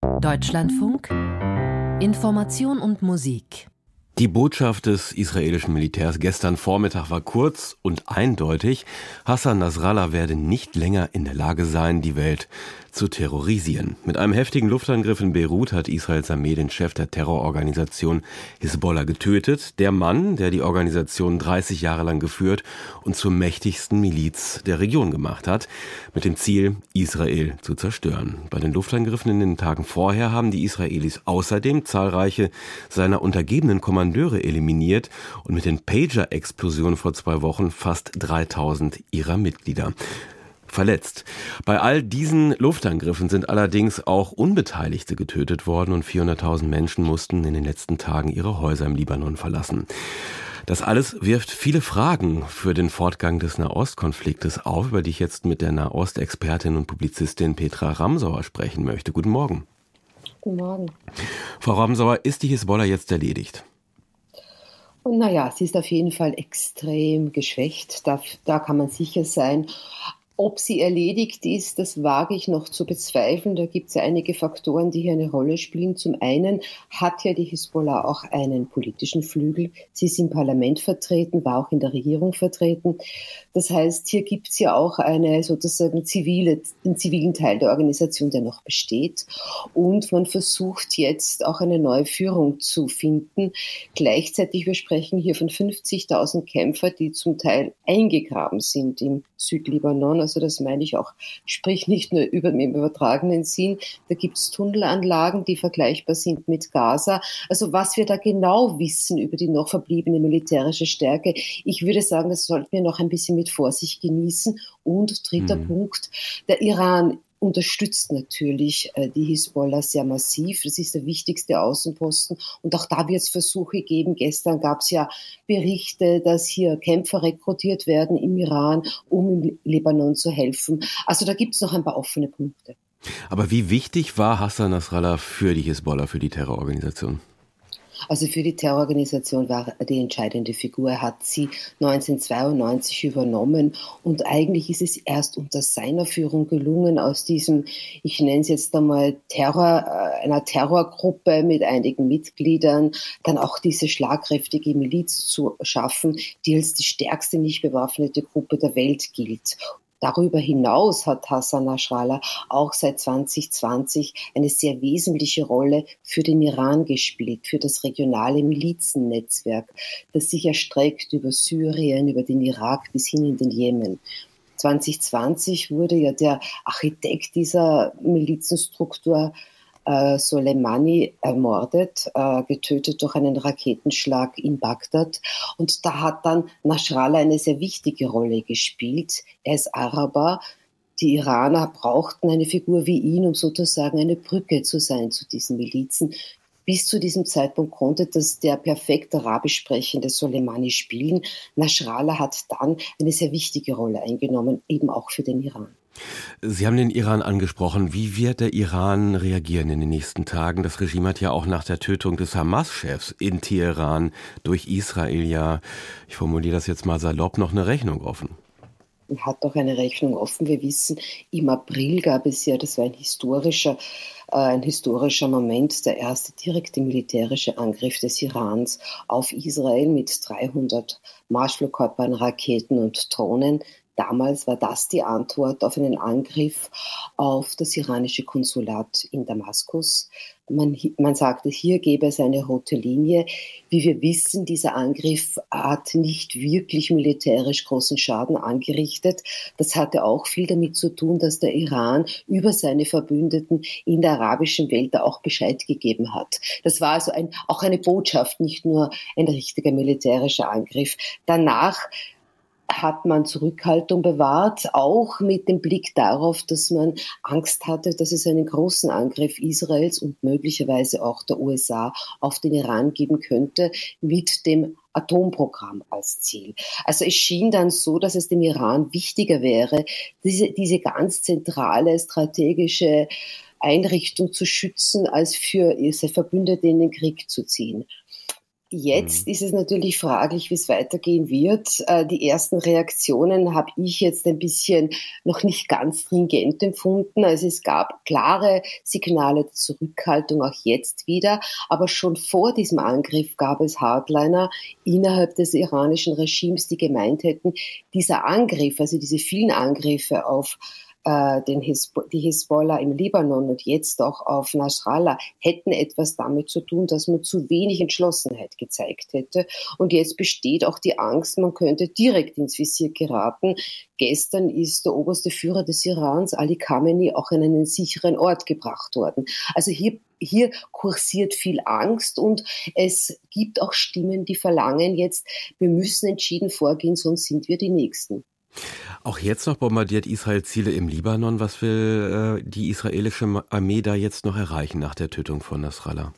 Deutschlandfunk Information und Musik. Die Botschaft des israelischen Militärs gestern Vormittag war kurz und eindeutig. Hassan Nasrallah werde nicht länger in der Lage sein, die Welt zu terrorisieren. Mit einem heftigen Luftangriff in Beirut hat Israels Armee den Chef der Terrororganisation Hisbollah getötet. Der Mann, der die Organisation 30 Jahre lang geführt und zur mächtigsten Miliz der Region gemacht hat, mit dem Ziel, Israel zu zerstören. Bei den Luftangriffen in den Tagen vorher haben die Israelis außerdem zahlreiche seiner untergebenen Kommandeure eliminiert und mit den Pager-Explosionen vor 2 Wochen fast 3000 ihrer Mitglieder verletzt. Bei all diesen Luftangriffen sind allerdings auch Unbeteiligte getötet worden und 400.000 Menschen mussten in den letzten Tagen ihre Häuser im Libanon verlassen. Das alles wirft viele Fragen für den Fortgang des Nahostkonfliktes auf, über die ich jetzt mit der Nahost-Expertin und Publizistin Petra Ramsauer sprechen möchte. Guten Morgen. Guten Morgen. Frau Ramsauer, ist die Hisbollah jetzt erledigt? Und naja, sie ist auf jeden Fall extrem geschwächt. Da kann man sicher sein. Ob sie erledigt ist, das wage ich noch zu bezweifeln. Da gibt es ja einige Faktoren, die hier eine Rolle spielen. Zum einen hat ja die Hisbollah auch einen politischen Flügel. Sie ist im Parlament vertreten, war auch in der Regierung vertreten. Das heißt, hier gibt es ja auch einen zivilen Teil der Organisation, der noch besteht. Und man versucht jetzt auch eine neue Führung zu finden. Gleichzeitig, wir sprechen hier von 50.000 Kämpfer, die zum Teil eingegraben sind im Südlibanon. Also das meine ich auch, sprich nicht nur im übertragenen Sinn. Da gibt es Tunnelanlagen, die vergleichbar sind mit Gaza. Also was wir da genau wissen über die noch verbliebene militärische Stärke, ich würde sagen, das sollten wir noch ein bisschen mit Vorsicht genießen. Und dritter Punkt, der Iran unterstützt natürlich die Hisbollah sehr massiv. Das ist der wichtigste Außenposten. Und auch da wird es Versuche geben. Gestern gab es ja Berichte, dass hier Kämpfer rekrutiert werden im Iran, um im Libanon zu helfen. Also da gibt es noch ein paar offene Punkte. Aber wie wichtig war Hassan Nasrallah für die Hisbollah, für die Terrororganisation? Also für die Terrororganisation war die entscheidende Figur. Er hat sie 1992 übernommen und eigentlich ist es erst unter seiner Führung gelungen, aus diesem, ich nenne es jetzt einmal einer Terrorgruppe mit einigen Mitgliedern, dann auch diese schlagkräftige Miliz zu schaffen, die als die stärkste nicht bewaffnete Gruppe der Welt gilt. Darüber hinaus hat Hassan Nasrallah auch seit 2020 eine sehr wesentliche Rolle für den Iran gespielt, für das regionale Milizennetzwerk, das sich erstreckt über Syrien, über den Irak bis hin in den Jemen. 2020 wurde ja der Architekt dieser Milizenstruktur Soleimani ermordet, getötet durch einen Raketenschlag in Bagdad. Und da hat dann Nasrallah eine sehr wichtige Rolle gespielt. Er ist Araber. Die Iraner brauchten eine Figur wie ihn, um sozusagen eine Brücke zu sein zu diesen Milizen. Bis zu diesem Zeitpunkt konnte das der perfekt arabisch sprechende Soleimani spielen. Nasrallah hat dann eine sehr wichtige Rolle eingenommen, eben auch für den Iran. Sie haben den Iran angesprochen. Wie wird der Iran reagieren in den nächsten Tagen? Das Regime hat ja auch nach der Tötung des Hamas-Chefs in Teheran durch Israel ja, ich formuliere das jetzt mal salopp, noch eine Rechnung offen. Hat doch eine Rechnung offen. Wir wissen, im April gab es ja, das war ein historischer Moment, der erste direkte militärische Angriff des Irans auf Israel mit 300 Marschflugkörpern, Raketen und Drohnen. Damals war das die Antwort auf einen Angriff auf das iranische Konsulat in Damaskus. Man sagte, hier gäbe es eine rote Linie. Wie wir wissen, dieser Angriff hat nicht wirklich militärisch großen Schaden angerichtet. Das hatte auch viel damit zu tun, dass der Iran über seine Verbündeten in der arabischen Welt da auch Bescheid gegeben hat. Das war also auch eine Botschaft, nicht nur ein richtiger militärischer Angriff. Danach hat man Zurückhaltung bewahrt, auch mit dem Blick darauf, dass man Angst hatte, dass es einen großen Angriff Israels und möglicherweise auch der USA auf den Iran geben könnte, mit dem Atomprogramm als Ziel. Also es schien dann so, dass es dem Iran wichtiger wäre, diese ganz zentrale strategische Einrichtung zu schützen, als für seine Verbündete in den Krieg zu ziehen. Jetzt ist es natürlich fraglich, wie es weitergehen wird. Die ersten Reaktionen habe ich jetzt ein bisschen noch nicht ganz stringent empfunden. Also es gab klare Signale der Zurückhaltung, auch jetzt wieder. Aber schon vor diesem Angriff gab es Hardliner innerhalb des iranischen Regimes, die gemeint hätten, dieser Angriff, also diese vielen Angriffe auf die Hisbollah im Libanon und jetzt auch auf Nasrallah hätten etwas damit zu tun, dass man zu wenig Entschlossenheit gezeigt hätte. Und jetzt besteht auch die Angst, man könnte direkt ins Visier geraten. Gestern ist der oberste Führer des Irans, Ali Khamenei, auch an einen sicheren Ort gebracht worden. Also hier kursiert viel Angst und es gibt auch Stimmen, die verlangen jetzt, wir müssen entschieden vorgehen, sonst sind wir die Nächsten. Auch jetzt noch bombardiert Israel Ziele im Libanon. Was will die israelische Armee da jetzt noch erreichen nach der Tötung von Nasrallah?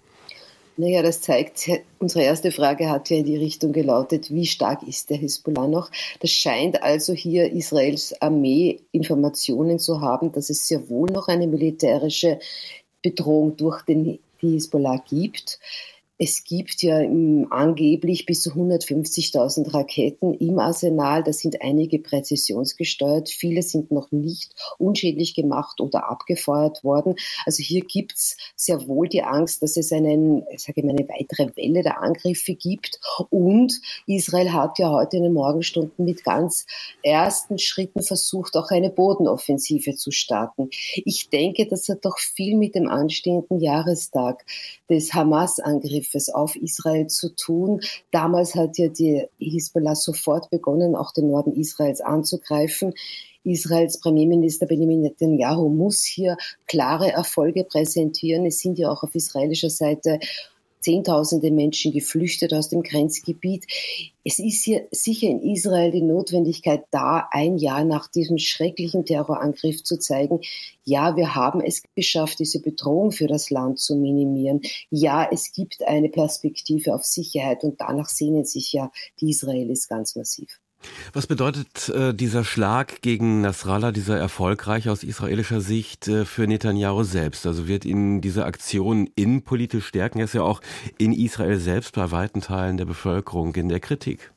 Naja, das zeigt, unsere erste Frage hat ja in die Richtung gelautet, wie stark ist der Hisbollah noch? Das scheint also hier Israels Armee Informationen zu haben, dass es sehr wohl noch eine militärische Bedrohung durch die Hisbollah gibt. Es gibt ja angeblich bis zu 150.000 Raketen im Arsenal. Da sind einige präzisionsgesteuert. Viele sind noch nicht unschädlich gemacht oder abgefeuert worden. Also hier gibt's sehr wohl die Angst, dass es eine weitere Welle der Angriffe gibt. Und Israel hat ja heute in den Morgenstunden mit ganz ersten Schritten versucht, auch eine Bodenoffensive zu starten. Ich denke, das hat doch viel mit dem anstehenden Jahrestag des Hamas-Angriffs auf Israel zu tun. Damals hat ja die Hisbollah sofort begonnen, auch den Norden Israels anzugreifen. Israels Premierminister Benjamin Netanyahu muss hier klare Erfolge präsentieren. Es sind ja auch auf israelischer Seite Zehntausende Menschen geflüchtet aus dem Grenzgebiet. Es ist hier sicher in Israel die Notwendigkeit da, ein Jahr nach diesem schrecklichen Terrorangriff zu zeigen, ja, wir haben es geschafft, diese Bedrohung für das Land zu minimieren. Ja, es gibt eine Perspektive auf Sicherheit und danach sehnen sich ja die Israelis ganz massiv. Was bedeutet dieser Schlag gegen Nasrallah, dieser erfolgreich aus israelischer Sicht für Netanyahu selbst? Also wird ihn diese Aktion innenpolitisch stärken? Er ist ja auch in Israel selbst bei weiten Teilen der Bevölkerung in der Kritik.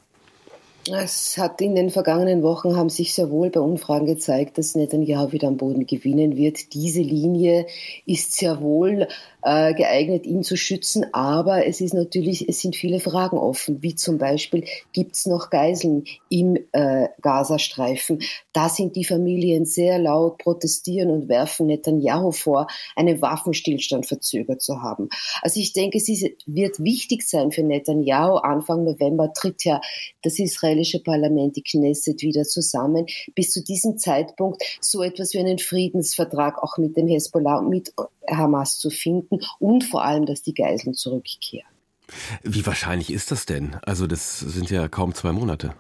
Es hat in den vergangenen Wochen haben sich sehr wohl bei Umfragen gezeigt, dass Netanyahu wieder am Boden gewinnen wird. Diese Linie ist sehr wohl geeignet, ihn zu schützen, aber es sind viele Fragen offen, wie zum Beispiel, gibt es noch Geiseln im Gazastreifen? Da sind die Familien sehr laut, protestieren und werfen Netanyahu vor, einen Waffenstillstand verzögert zu haben. Also ich denke, es wird wichtig sein für Netanyahu. Anfang November tritt ja das israelische Parlament, die Knesset, wieder zusammen. Bis zu diesem Zeitpunkt so etwas wie einen Friedensvertrag auch mit dem Hisbollah und mit Hamas zu finden und vor allem, dass die Geiseln zurückkehren. Wie wahrscheinlich ist das denn? Also das sind ja kaum 2 Monate.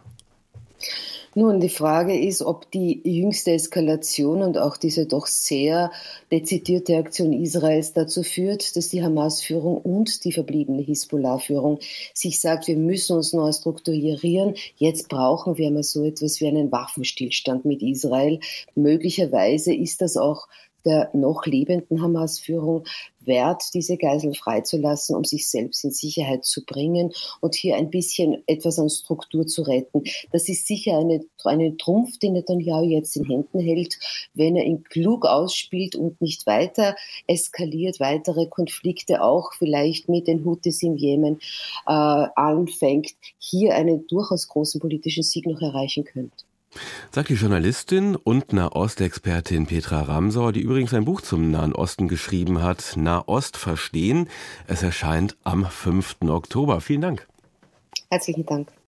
Nun, die Frage ist, ob die jüngste Eskalation und auch diese doch sehr dezidierte Aktion Israels dazu führt, dass die Hamas-Führung und die verbliebene Hisbollah-Führung sich sagt, wir müssen uns neu strukturieren. Jetzt brauchen wir mal so etwas wie einen Waffenstillstand mit Israel. Möglicherweise ist das auch der noch lebenden Hamas-Führung wert, diese Geiseln freizulassen, um sich selbst in Sicherheit zu bringen und hier ein bisschen etwas an Struktur zu retten. Das ist sicher eine Trumpf, den Netanyahu jetzt in Händen hält, wenn er ihn klug ausspielt und nicht weiter eskaliert, weitere Konflikte auch vielleicht mit den Houthis im Jemen anfängt, hier einen durchaus großen politischen Sieg noch erreichen könnte. Sagt die Journalistin und Nahostexpertin Petra Ramsauer, die übrigens ein Buch zum Nahen Osten geschrieben hat, Nahost verstehen. Es erscheint am 5. Oktober. Vielen Dank. Herzlichen Dank.